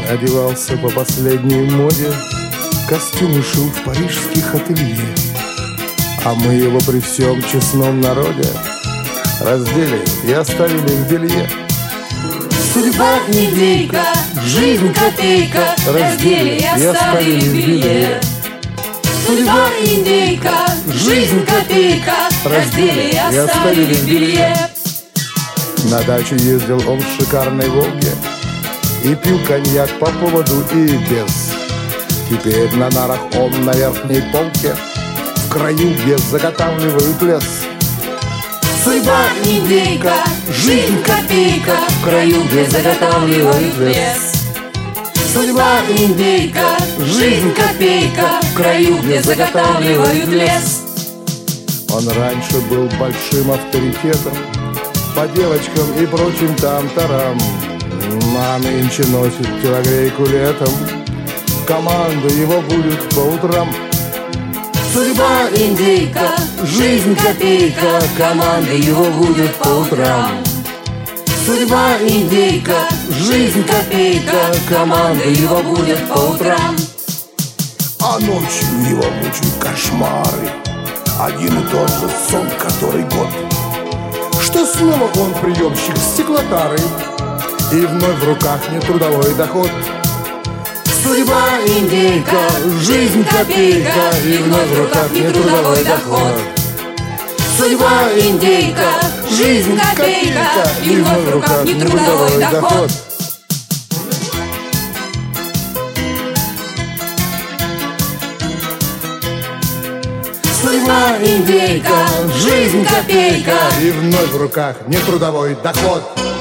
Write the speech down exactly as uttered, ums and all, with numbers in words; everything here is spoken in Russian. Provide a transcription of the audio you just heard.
одевался по последней моде, костюмы шил в парижских ателье. А мы его при всем честном народе раздели и оставили в белье. Судьба индейка, жизнь копейка, раздели и оставили в белье. Судьба индейка, жизнь копейка, раздели и оставили в белье. На дачу ездил он в шикарной «Волге» и пил коньяк по поводу и без. Теперь на нарах он на верхней полке, в краю, где заготавливают лес. Судьба индейка, жизнь копейка, в краю, где заготавливают лес. Судьба индейка, жизнь копейка, в краю, где заготавливают лес. Он раньше был большим авторитетом по девочкам и прочим там-тарам, а нынче носит телогрейку летом, команда его будет по утрам. Судьба индейка, жизнь копейка, команда его будет по утрам. Судьба индейка, жизнь копейка, команда его будет по утрам. А ночью его мучают кошмары, один и тот же сон который год, что снова он приемщик стеклотары, и вновь в руках не трудовой доход. Судьба индейка, жизнь копейка, и вновь в руках не трудовой доход. Судьба индейка, жизнь копейка, и вновь в руках не трудовой доход. Судьба индейка, жизнь копейка, и вновь в руках не трудовой доход.